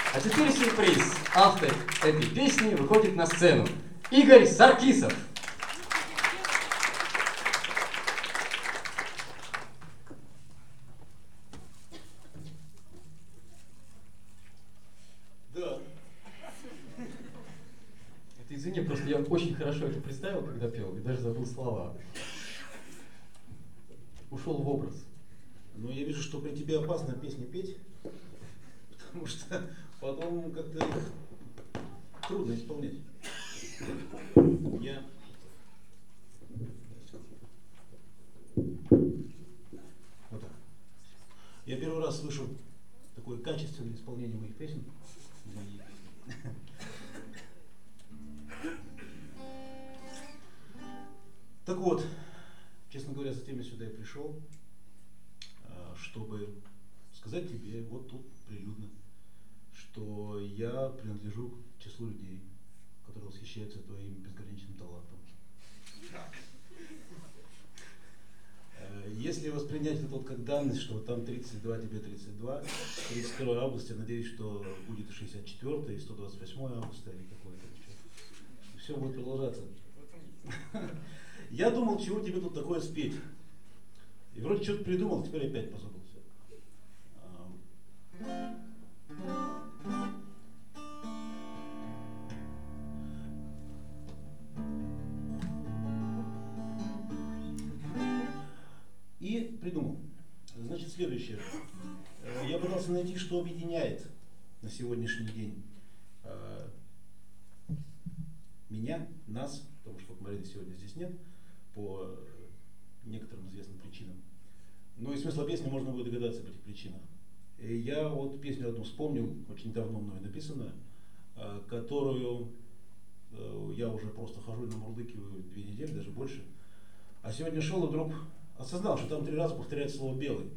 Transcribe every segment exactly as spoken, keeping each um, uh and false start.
А теперь сюрприз. Автор этой песни выходит на сцену. Игорь Саркисов. Да. Это извини, просто я очень хорошо это представил, когда пел, и даже забыл слова. Ушел в образ. Но я вижу, что при тебе опасно песни петь, потому что потом как-то их трудно исполнять. Я... Вот так. Я первый раз слышу такое качественное исполнение моих песен. Мои. Так вот, честно говоря, затем я сюда и пришел, чтобы сказать тебе вот тут прилюдно, что я принадлежу к числу людей, которые восхищаются твоим безграничным талантом. Если воспринять это вот как данность, что вот там тридцать два, тебе тридцать два, тридцать второе августа, я надеюсь, что будет шестьдесят четвёртое и сто двадцать восьмое августа или какое-то еще. Все будет продолжаться. Я думал, чего тебе тут такое спеть. И вроде что-то придумал, теперь опять позабыл все. И придумал. Значит, следующее. Я пытался найти, что объединяет на сегодняшний день меня, нас, потому что вот Марины сегодня здесь нет, по некоторым известным причинам. Ну и смысл песни можно будет догадаться об этих причинах. И я вот песню одну вспомнил, очень давно мной написанную, которую я уже просто хожу и намурлыкиваю две недели, даже больше. А сегодня шел и вдруг осознал, что там три раза повторяется слово «белый».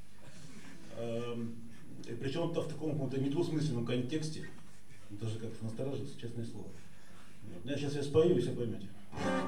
И причем это в таком каком-то недвусмысленном контексте. Даже как-то насторожился, честное слово. Я сейчас я спою, и все поймете.